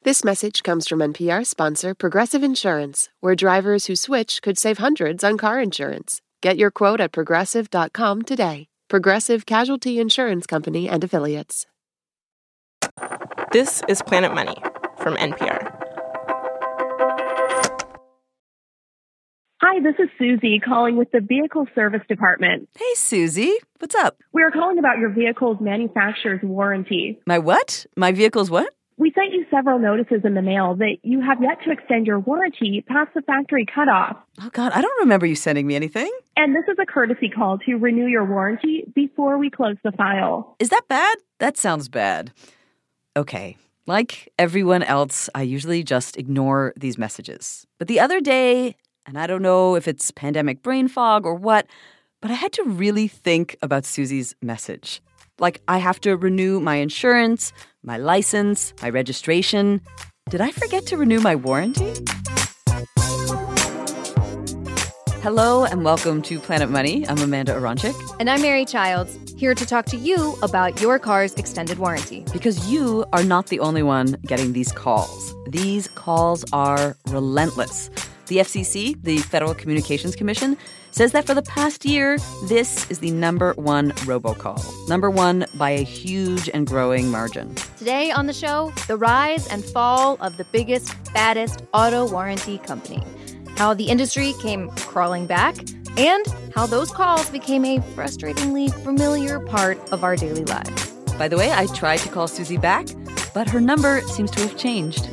This message comes from NPR sponsor Progressive Insurance, where drivers who switch could save hundreds on car insurance. Get your quote at progressive.com today. Progressive Casualty Insurance Company and Affiliates. This is Planet Money from NPR. Hi, this is Susie calling with the Vehicle Service Department. Hey, Susie. What's up? We are calling about your vehicle's manufacturer's warranty. My what? My vehicle's what? We sent you several notices in the mail that you have yet to extend your warranty past the factory cutoff. Oh, God, I don't remember you sending me anything. And this is a courtesy call to renew your warranty before we close the file. Is that bad? That sounds bad. Okay. Like everyone else, I usually just ignore these messages. But the other day, and I don't know if it's pandemic brain fog or what, but I had to really think about Susie's message. Like, I have to renew my insurance, my license, my registration. Did I forget to renew my warranty? Hello and welcome to Planet Money. I'm Amanda Aronczyk. And I'm Mary Childs, here to talk to you about your car's extended warranty. Because you are not the only one getting these calls. These calls are relentless. The FCC, the Federal Communications Commission, says that for the past year, this is the number one robocall. Number one by a huge and growing margin. Today on the show, the rise and fall of the biggest, baddest auto warranty company. How the industry came crawling back, and how those calls became a frustratingly familiar part of our daily lives. By the way, I tried to call Susie back, but her number seems to have changed.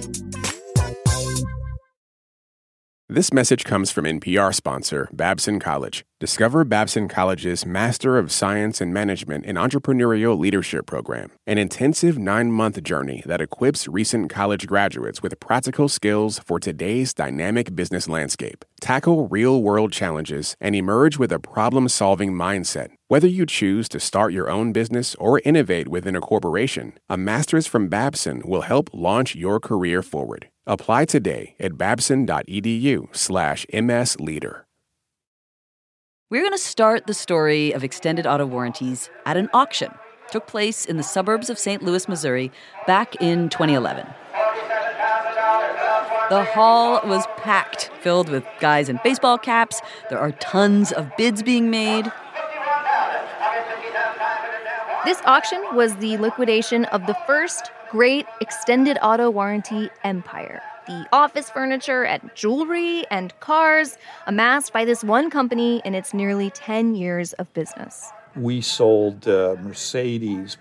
This message comes from NPR sponsor Babson College. Discover Babson College's Master of Science in Management and Entrepreneurial Leadership program, an intensive 9-month journey that equips recent college graduates with practical skills for today's dynamic business landscape. Tackle real-world challenges and emerge with a problem-solving mindset. Whether you choose to start your own business or innovate within a corporation, a master's from Babson will help launch your career forward. Apply today at babson.edu/MSLeader. We're going to start the story of extended auto warranties at an auction. It took place in the suburbs of St. Louis, Missouri, back in 2011. The hall was packed, filled with guys in baseball caps. There are tons of bids being made. This auction was the liquidation of the first great extended auto warranty empire. The office furniture and jewelry and cars amassed by this one company in its nearly 10 years of business. We sold Mercedes,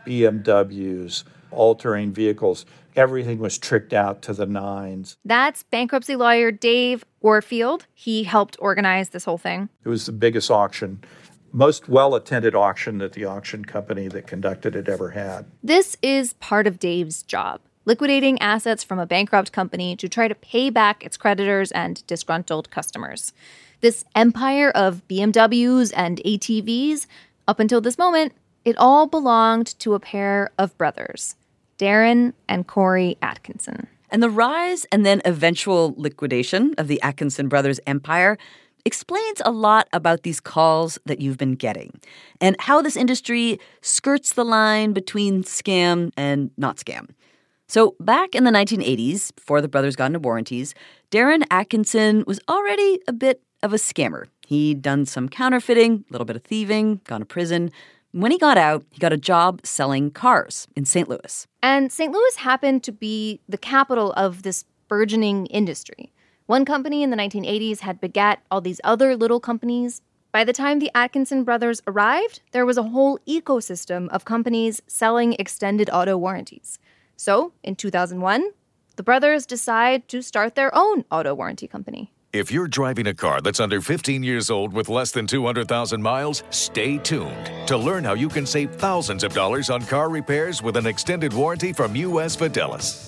BMWs, all-terrain vehicles. Everything was tricked out to the nines. That's bankruptcy lawyer Dave Warfield. He helped organize this whole thing. It was the biggest auction, most well-attended auction that the auction company that conducted it ever had. This is part of Dave's job, liquidating assets from a bankrupt company to try to pay back its creditors and disgruntled customers. This empire of BMWs and ATVs, up until this moment, it all belonged to a pair of brothers, Darren and Corey Atkinson. And the rise and then eventual liquidation of the Atkinson brothers' empire explains a lot about these calls that you've been getting and how this industry skirts the line between scam and not scam. So back in the 1980s, before the brothers got into warranties, Darren Atkinson was already a bit of a scammer. He'd done some counterfeiting, a little bit of thieving, gone to prison. When he got out, he got a job selling cars in St. Louis. And St. Louis happened to be the capital of this burgeoning industry. One company in the 1980s had begat all these other little companies. By the time the Atkinson brothers arrived, there was a whole ecosystem of companies selling extended auto warranties. So, in 2001, the brothers decide to start their own auto warranty company. If you're driving a car that's under 15 years old with less than 200,000 miles, stay tuned to learn how you can save thousands of dollars on car repairs with an extended warranty from U.S. Fidelis.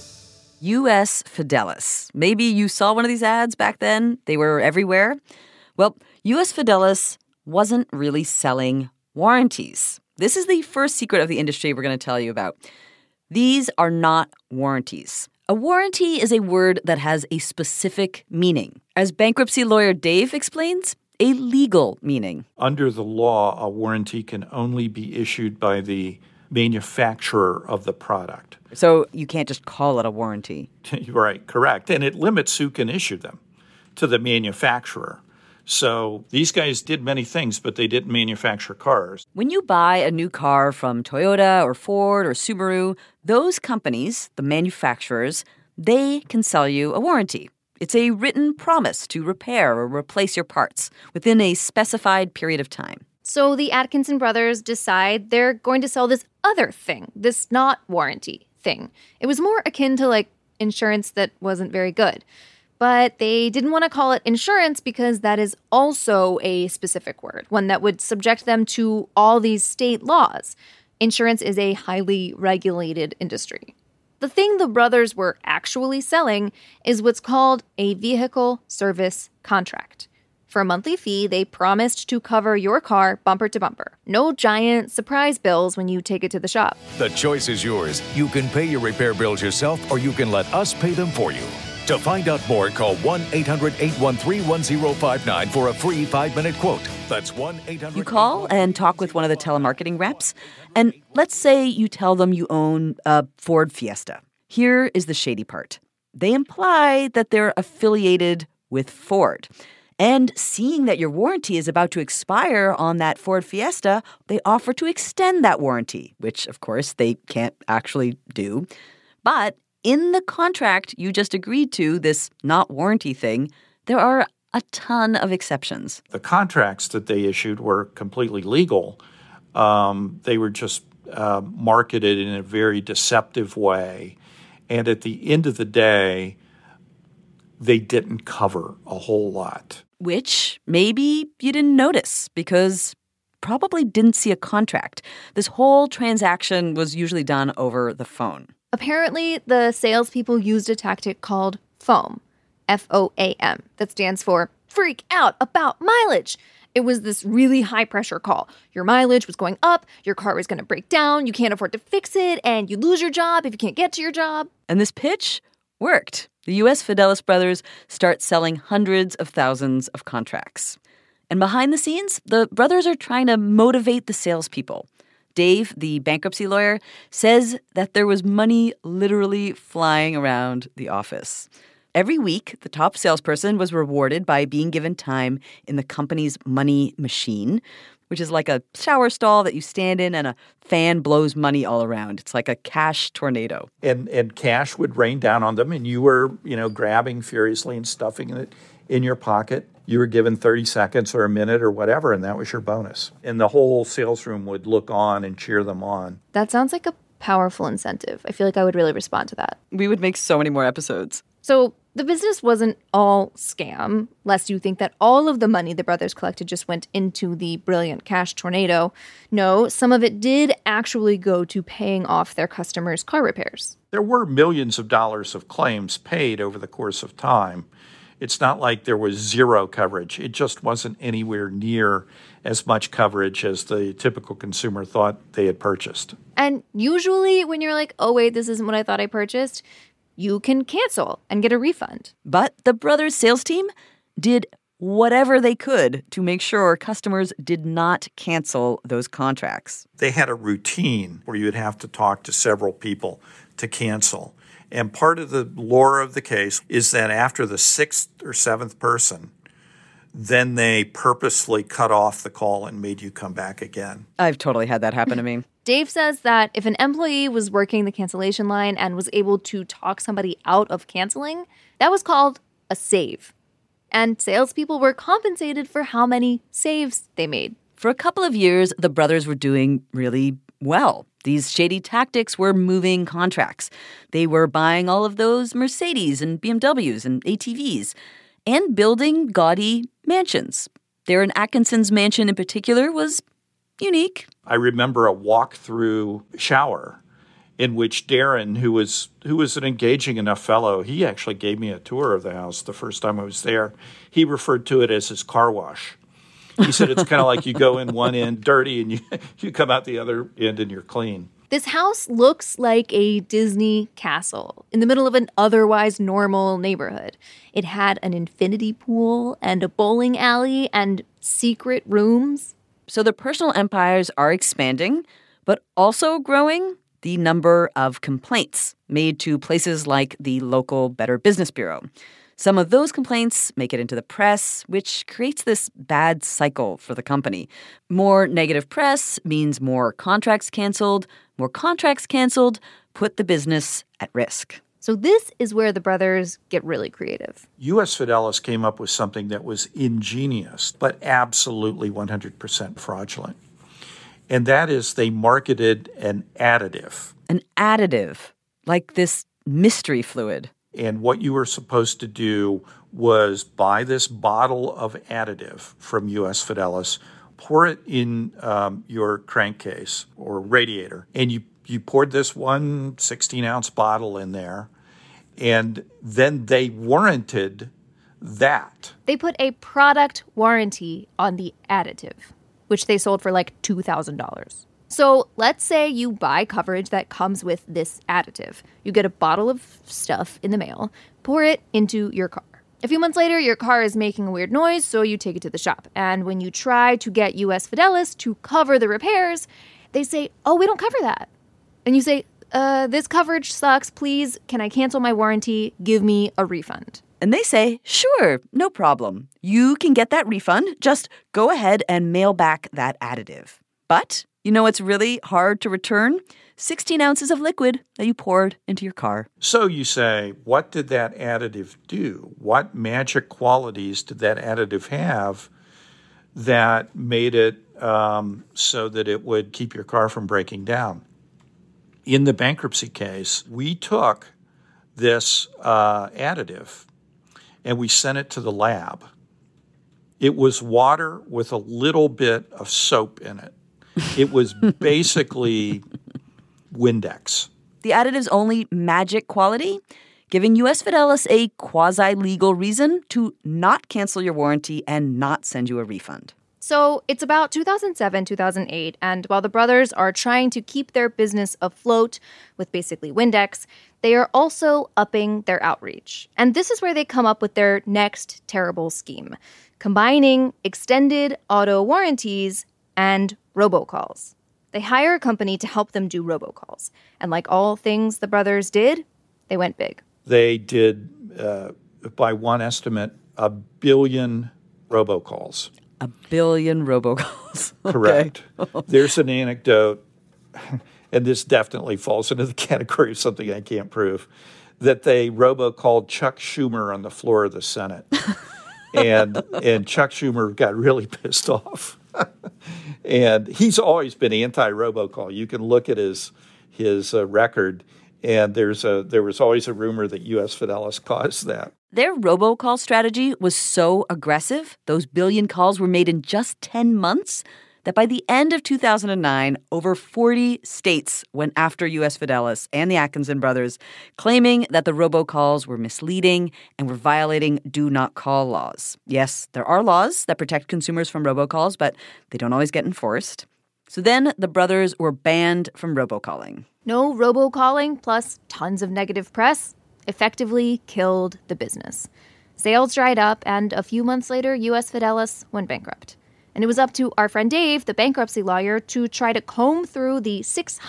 U.S. Fidelis. Maybe you saw one of these ads back then. They were everywhere. Well, U.S. Fidelis wasn't really selling warranties. This is the first secret of the industry we're going to tell you about. These are not warranties. A warranty is a word that has a specific meaning. As bankruptcy lawyer Dave explains, a legal meaning. Under the law, a warranty can only be issued by the manufacturer of the product. So you can't just call it a warranty. Right, correct. And it limits who can issue them to the manufacturer. So these guys did many things, but they didn't manufacture cars. When you buy a new car from Toyota or Ford or Subaru, those companies, the manufacturers, they can sell you a warranty. It's a written promise to repair or replace your parts within a specified period of time. So the Atkinson brothers decide they're going to sell this other thing, this not warranty thing. It was more akin to like insurance that wasn't very good. But they didn't want to call it insurance because that is also a specific word, one that would subject them to all these state laws. Insurance is a highly regulated industry. The thing the brothers were actually selling is what's called a vehicle service contract. For a monthly fee, they promised to cover your car bumper to bumper. No giant surprise bills when you take it to the shop. The choice is yours. You can pay your repair bills yourself, or you can let us pay them for you. To find out more, call 1-800-813-1059 for a free 5-minute quote. That's 1-800... You call and talk with one of the telemarketing reps, and let's say you tell them you own a Ford Fiesta. Here is the shady part. They imply that they're affiliated with Ford. And seeing that your warranty is about to expire on that Ford Fiesta, they offer to extend that warranty, which, of course, they can't actually do. But in the contract you just agreed to, this not warranty thing, there are a ton of exceptions. The contracts that they issued were completely legal. They were just marketed in a very deceptive way. And at the end of the day, they didn't cover a whole lot. Which maybe you didn't notice because probably didn't see a contract. This whole transaction was usually done over the phone. Apparently, the salespeople used a tactic called FOAM, F-O-A-M, that stands for freak out about mileage. It was this really high-pressure call. Your mileage was going up, your car was going to break down, you can't afford to fix it, and you lose your job if you can't get to your job. And this pitch worked. The U.S. Fidelis brothers start selling hundreds of thousands of contracts. And behind the scenes, the brothers are trying to motivate the salespeople. Dave, the bankruptcy lawyer, says that there was money literally flying around the office. Every week, the top salesperson was rewarded by being given time in the company's money machine, which is like a shower stall that you stand in and a fan blows money all around. It's like a cash tornado. And cash would rain down on them, and you were, grabbing furiously and stuffing it in your pocket. You were given 30 seconds or a minute or whatever, and that was your bonus. And the whole sales room would look on and cheer them on. That sounds like a powerful incentive. I feel like I would really respond to that. We would make so many more episodes. So the business wasn't all scam, lest you think that all of the money the brothers collected just went into the brilliant cash tornado. No, some of it did actually go to paying off their customers' car repairs. There were millions of dollars of claims paid over the course of time. It's not like there was zero coverage. It just wasn't anywhere near as much coverage as the typical consumer thought they had purchased. And usually when you're like, oh, wait, this isn't what I thought I purchased, you can cancel and get a refund. But the brothers' sales team did whatever they could to make sure customers did not cancel those contracts. They had a routine where you would have to talk to several people to cancel. And part of the lore of the case is that after the 6th or 7th person, then they purposely cut off the call and made you come back again. I've totally had that happen to me. Dave says that if an employee was working the cancellation line and was able to talk somebody out of canceling, that was called a save. And salespeople were compensated for how many saves they made. For a couple of years, the brothers were doing really well. These shady tactics were moving contracts. They were buying all of those Mercedes and BMWs and ATVs and building gaudy mansions. Darren Atkinson's mansion in particular was unique. I remember a walk-through shower in which Darren, who was an engaging enough fellow, he actually gave me a tour of the house the first time I was there. He referred to it as his car wash. He said it's kind of like you go in one end dirty and you come out the other end and you're clean. This house looks like a Disney castle in the middle of an otherwise normal neighborhood. It had an infinity pool and a bowling alley and secret rooms. So the personal empires are expanding, but also growing the number of complaints made to places like the local Better Business Bureau. Some of those complaints make it into the press, which creates this bad cycle for the company. More negative press means more contracts canceled. More contracts canceled put the business at risk. So this is where the brothers get really creative. U.S. Fidelis came up with something that was ingenious, but absolutely 100% fraudulent. And that is they marketed an additive. An additive, like this mystery fluid. And what you were supposed to do was buy this bottle of additive from U.S. Fidelis, pour it in your crankcase or radiator, and you poured this one 16-ounce bottle in there, and then they warranted that. They put a product warranty on the additive, which they sold for like $2,000. So let's say you buy coverage that comes with this additive. You get a bottle of stuff in the mail, pour it into your car. A few months later, your car is making a weird noise, so you take it to the shop. And when you try to get U.S. Fidelis to cover the repairs, they say, oh, we don't cover that. And you say, this coverage sucks. Please, can I cancel my warranty? Give me a refund. And they say, sure, no problem. You can get that refund. Just go ahead and mail back that additive. But you know what's really hard to return? 16 ounces of liquid that you poured into your car. So you say, what did that additive do? What magic qualities did that additive have that made it so that it would keep your car from breaking down? In the bankruptcy case, we took this additive and we sent it to the lab. It was water with a little bit of soap in it. It was basically Windex. The additive's only magic quality? Giving U.S. Fidelis a quasi-legal reason to not cancel your warranty and not send you a refund. So it's about 2007, 2008, and while the brothers are trying to keep their business afloat with basically Windex, they are also upping their outreach. And this is where they come up with their next terrible scheme, combining extended auto warranties and robocalls. They hire a company to help them do robocalls. And like all things the brothers did, they went big. They did, by one estimate, 1 billion robocalls. 1 billion robocalls. Correct. There's an anecdote, and this definitely falls into the category of something I can't prove, that they robocalled Chuck Schumer on the floor of the Senate. and Chuck Schumer got really pissed off. And he's always been anti-robocall. You can look at his record, and there was always a rumor that U.S. Fidelis caused that. Their robocall strategy was so aggressive, those billion calls were made in just 10 months, that by the end of 2009, over 40 states went after U.S. Fidelis and the Atkinson brothers, claiming that the robocalls were misleading and were violating do-not-call laws. Yes, there are laws that protect consumers from robocalls, but they don't always get enforced. So then the brothers were banned from robocalling. No robocalling plus tons of negative press effectively killed the business. Sales dried up, and a few months later, U.S. Fidelis went bankrupt. And it was up to our friend Dave, the bankruptcy lawyer, to try to comb through the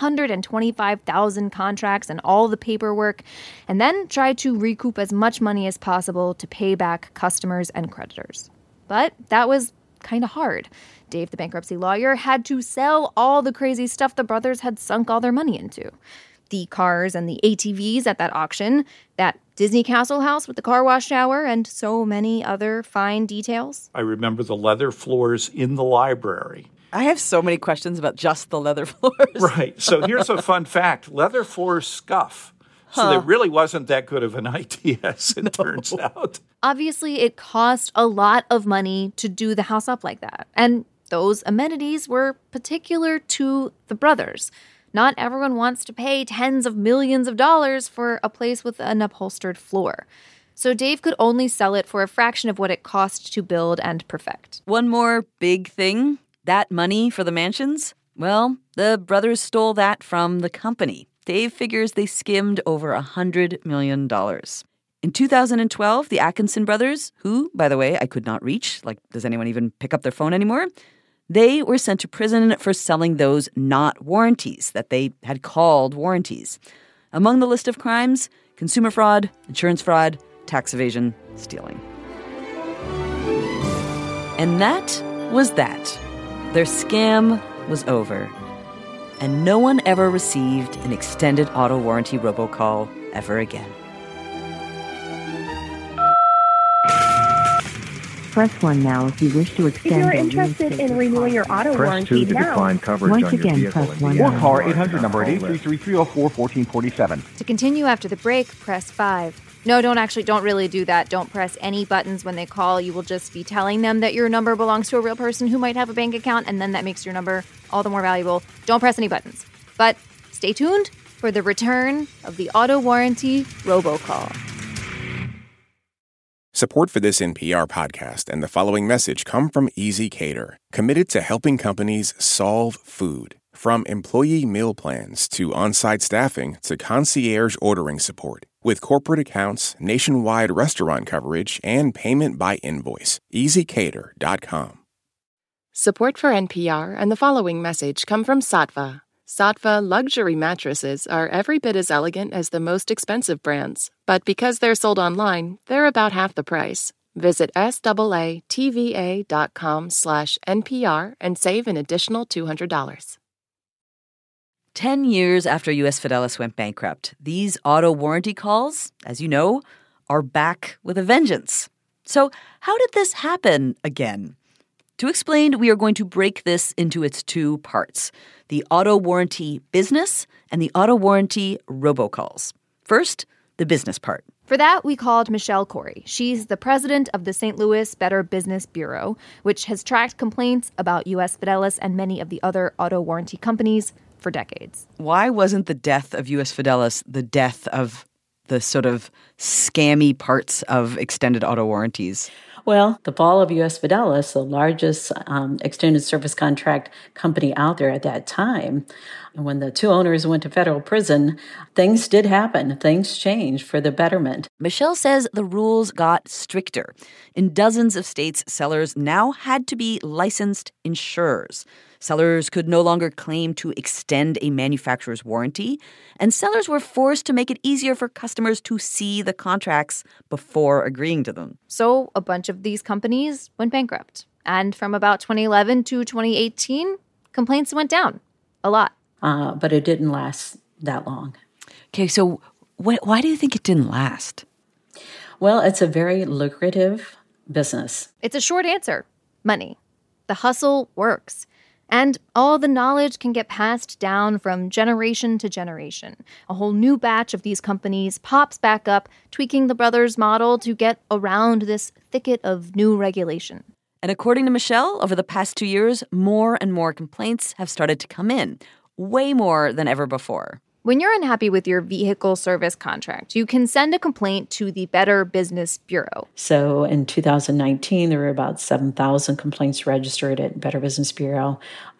625,000 contracts and all the paperwork, and then try to recoup as much money as possible to pay back customers and creditors. But that was kind of hard. Dave, the bankruptcy lawyer, had to sell all the crazy stuff the brothers had sunk all their money into. The cars and the ATVs at that auction, that Disney Castle house with the car wash shower, and so many other fine details. I remember the leather floors in the library. I have so many questions about just the leather floors. Right. So here's a fun fact. Leather floors scuff. So there really wasn't that good of an idea, as it turns out. Obviously, it cost a lot of money to do the house up like that. And those amenities were particular to the brothers. Not everyone wants to pay tens of millions of dollars for a place with an upholstered floor. So Dave could only sell it for a fraction of what it cost to build and perfect. One more big thing, that money for the mansions, well, the brothers stole that from the company. Dave figures they skimmed over $100 million. In 2012, the Atkinson brothers, who, by the way, I could not reach, like, does anyone even pick up their phone anymore? They were sent to prison for selling those not warranties that they had called warranties. Among the list of crimes, consumer fraud, insurance fraud, tax evasion, stealing. And that was that. Their scam was over. And no one ever received an extended auto warranty robocall ever again. Press 1 now if you wish to extend. If you're or interested in renewing your auto Press warranty 2 to now. decline coverage Once on your again, vehicle. press 1 and now. the Or call our call 800 number at list. 833-304-1447. To continue after the break, press 5. No, don't really do that. Don't press any buttons when they call. You will just be telling them that your number belongs to a real person who might have a bank account, and then that makes your number all the more valuable. Don't press any buttons. But stay tuned for the return of the auto warranty robocall. Support for this NPR podcast and the following message come from Easy Cater, committed to helping companies solve food. From employee meal plans to on-site staffing to concierge ordering support. With corporate accounts, nationwide restaurant coverage, and payment by invoice. EasyCater.com. Support for NPR and the following message come from Saatva. Saatva luxury mattresses are every bit as elegant as the most expensive brands, but because they're sold online, they're about half the price. Visit SAATVA.com/NPR and save an additional $200. 10 years after U.S. Fidelis went bankrupt, these auto warranty calls, as you know, are back with a vengeance. So how did this happen again? To explain, we are going to break this into its two parts, the auto warranty business and the auto warranty robocalls. First, the business part. For that, we called Michelle Corey. She's the president of the St. Louis Better Business Bureau, which has tracked complaints about U.S. Fidelis and many of the other auto warranty companies for decades. Why wasn't the death of U.S. Fidelis the death of the sort of scammy parts of extended auto warranties? Well, the fall of U.S. Fidelis, the largest extended service contract company out there at that time, when the two owners went to federal prison, things did happen. Things changed for the betterment. Michelle says the rules got stricter. In dozens of states, sellers now had to be licensed insurers. Sellers could no longer claim to extend a manufacturer's warranty, and sellers were forced to make it easier for customers to see the contracts before agreeing to them. So a bunch of these companies went bankrupt. And from about 2011 to 2018, complaints went down a lot. But it didn't last that long. Okay, so why do you think it didn't last? Well, it's a very lucrative business. It's a short answer. Money. The hustle works. And all the knowledge can get passed down from generation to generation. A whole new batch of these companies pops back up, tweaking the brothers' model to get around this thicket of new regulation. And according to Michelle, over the past 2 years, more and more complaints have started to come in, way more than ever before. When you're unhappy with your vehicle service contract, you can send a complaint to the Better Business Bureau. So in 2019, there were about 7,000 complaints registered at Better Business Bureau.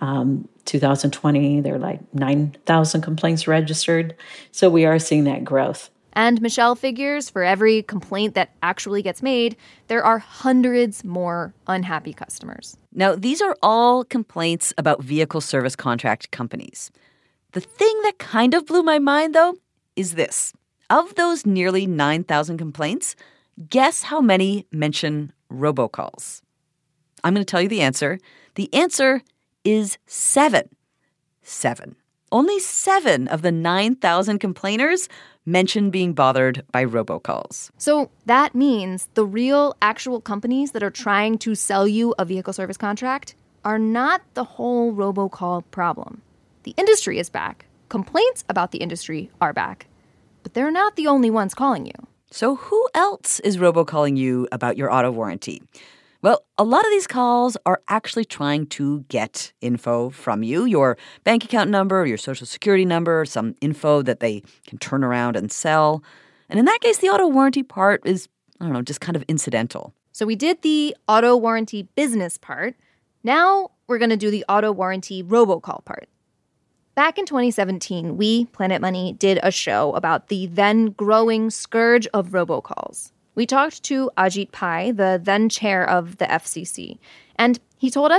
2020, there were like 9,000 complaints registered. So we are seeing that growth. And Michelle figures for every complaint that actually gets made, there are hundreds more unhappy customers. Now, these are all complaints about vehicle service contract companies. The thing that kind of blew my mind, though, is this. Of those nearly 9,000 complaints, guess how many mention robocalls? I'm going to tell you the answer. The answer is 7. 7. Only 7 of the 9,000 complainers mention being bothered by robocalls. So that means the real, actual companies that are trying to sell you a vehicle service contract are not the whole robocall problem. The industry is back. Complaints about the industry are back. But they're not the only ones calling you. So who else is robocalling you about your auto warranty? Well, a lot of these calls are actually trying to get info from you, your bank account number, your social security number, some info that they can turn around and sell. And in that case, the auto warranty part is, just kind of incidental. So we did the auto warranty business part. Now we're going to do the auto warranty robocall part. Back in 2017, we, Planet Money, did a show about the then growing scourge of robocalls. We talked to Ajit Pai, the then chair of the FCC, and he told us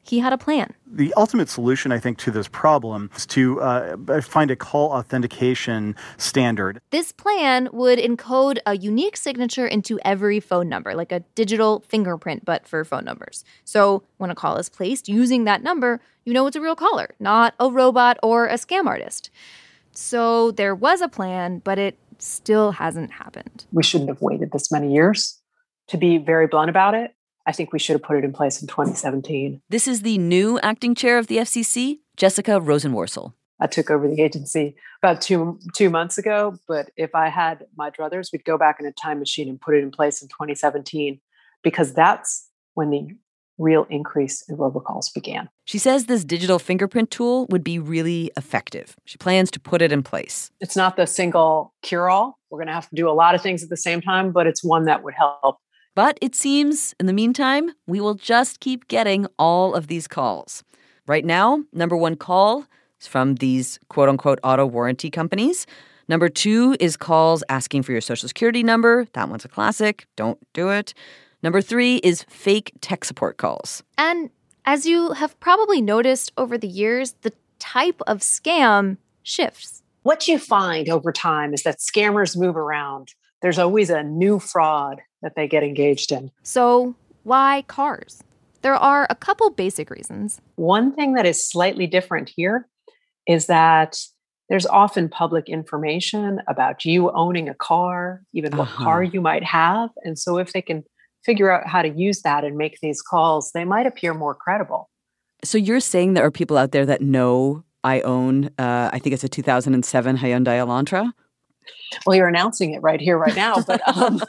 he had a plan. The ultimate solution, I think, to this problem is to find a call authentication standard. This plan would encode a unique signature into every phone number, like a digital fingerprint, but for phone numbers. So when a call is placed using that number, you know it's a real caller, not a robot or a scam artist. So there was a plan, but it still hasn't happened. We shouldn't have waited this many years. To be very blunt about it, I think we should have put it in place in 2017. This is the new acting chair of the FCC, Jessica Rosenworcel. I took over the agency about two months ago, but if I had my druthers, we'd go back in a time machine and put it in place in 2017, because that's when the real increase in robocalls began. She says this digital fingerprint tool would be really effective. She plans to put it in place. It's not the single cure-all. We're going to have to do a lot of things at the same time, but it's one that would help. But it seems, in the meantime, we will just keep getting all of these calls. Right now, number one call is from these quote-unquote auto warranty companies. Number two is calls asking for your Social Security number. That one's a classic. Don't do it. Number three is fake tech support calls. And as you have probably noticed over the years, the type of scam shifts. What you find over time is that scammers move around. There's always a new fraud that they get engaged in. So why cars? There are a couple basic reasons. One thing that is slightly different here is that there's often public information about you owning a car, even what car you might have. And so if they can figure out how to use that and make these calls, they might appear more credible. So you're saying there are people out there that know I own, I think it's a 2007 Hyundai Elantra? Well, you're announcing it right here, right now. But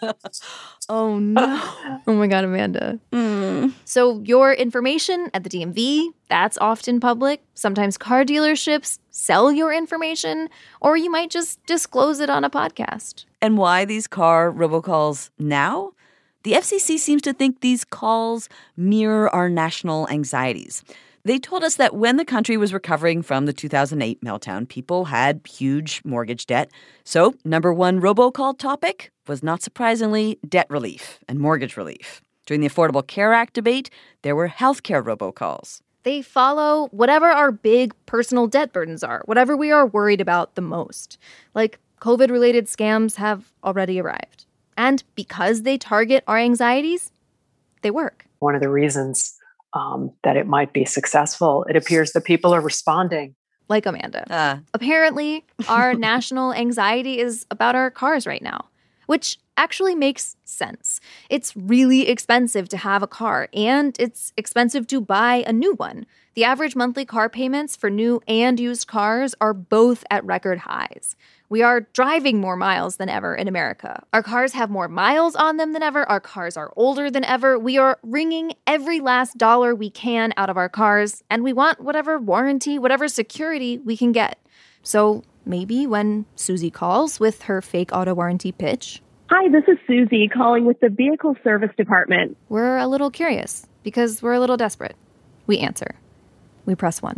oh, no. Oh, my God, Amanda. So your information at the DMV, that's often public. Sometimes car dealerships sell your information, or you might just disclose it on a podcast. And why these car robocalls now? The FCC seems to think these calls mirror our national anxieties. They told us that when the country was recovering from the 2008 meltdown, people had huge mortgage debt. So, number one robocall topic was not surprisingly debt relief and mortgage relief. During the Affordable Care Act debate, there were healthcare robocalls. They follow whatever our big personal debt burdens are, whatever we are worried about the most. Like COVID-related scams have already arrived. And because they target our anxieties, they work. One of the reasons that it might be successful, it appears that people are responding. Like Amanda. Apparently, our national anxiety is about our cars right now, which actually makes sense. It's really expensive to have a car, and it's expensive to buy a new one. The average monthly car payments for new and used cars are both at record highs. We are driving more miles than ever in America. Our cars have more miles on them than ever. Our cars are older than ever. We are wringing every last dollar we can out of our cars, and we want whatever warranty, whatever security we can get. So maybe when Susie calls with her fake auto warranty pitch. Hi, this is Susie calling with the Vehicle Service Department. We're a little curious because we're a little desperate. We answer. We press 1.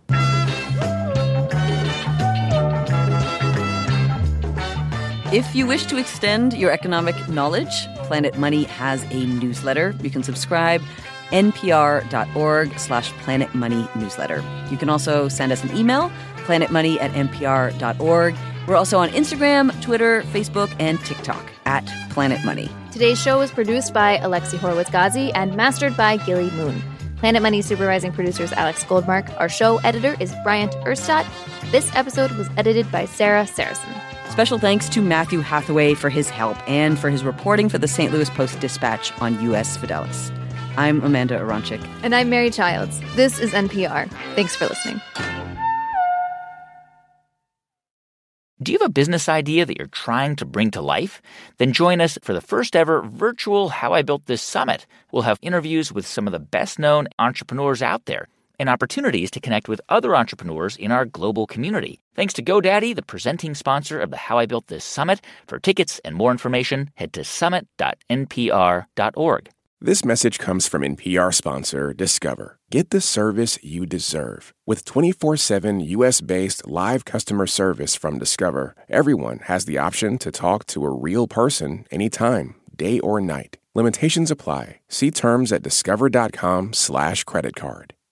If you wish to extend your economic knowledge, Planet Money has a newsletter. You can subscribe npr.org/Planet Money newsletter. You can also send us an email, planetmoney@npr.org. We're also on Instagram, Twitter, Facebook, and TikTok @Planet Money. Today's show was produced by Alexi Horowitz-Ghazi and mastered by Gilly Moon. Planet Money supervising producer is Alex Goldmark. Our show editor is Bryant Erstadt. This episode was edited by Sarah Saracen. Special thanks to Matthew Hathaway for his help and for his reporting for the St. Louis Post-Dispatch on U.S. Fidelis. I'm Amanda Aronczyk. And I'm Mary Childs. This is NPR. Thanks for listening. Do you have a business idea that you're trying to bring to life? Then join us for the first ever virtual How I Built This Summit. We'll have interviews with some of the best-known entrepreneurs out there and opportunities to connect with other entrepreneurs in our global community. Thanks to GoDaddy, the presenting sponsor of the How I Built This Summit. For tickets and more information, head to summit.npr.org. This message comes from NPR sponsor Discover. Get the service you deserve. With 24/7 U.S.-based live customer service from Discover, everyone has the option to talk to a real person anytime, day or night. Limitations apply. See terms at discover.com/creditcard.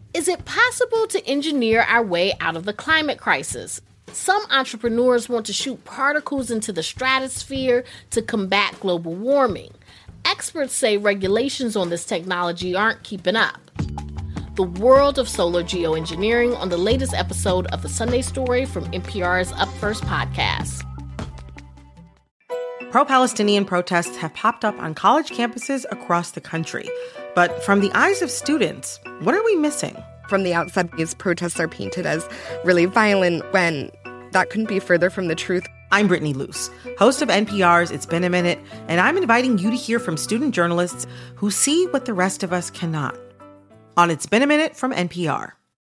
Is it possible to engineer our way out of the climate crisis? Some entrepreneurs want to shoot particles into the stratosphere to combat global warming. Experts say regulations on this technology aren't keeping up. The world of solar geoengineering on the latest episode of The Sunday Story from NPR's Up First podcast. Pro-Palestinian protests have popped up on college campuses across the country. But from the eyes of students, what are we missing? From the outside, these protests are painted as really violent when that couldn't be further from the truth. I'm Brittany Luce, host of NPR's It's Been a Minute, and I'm inviting you to hear from student journalists who see what the rest of us cannot. On It's Been a Minute from NPR.